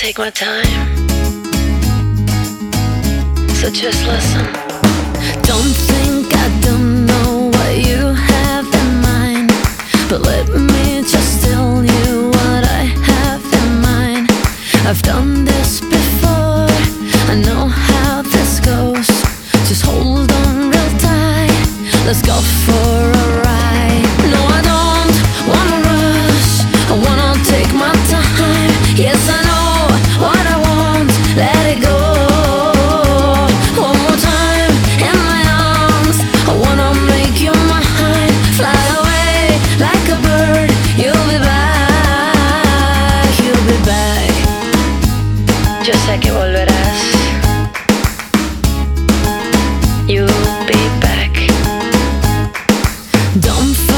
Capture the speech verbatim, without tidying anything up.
take my time, so just listen. Don't think I don't know what you have in mind, but let me just tell you what I have in mind. I've done this before, I know how this goes. Just hold on real tight, let's go for a ride. No, I don't wanna rush, I wanna take my time. Yes, I know what I want, let it go. One more time in my arms, I wanna make you mine. Fly away like a bird, you'll be back, you'll be back. Yo sé que volverás. You'll be back. Don't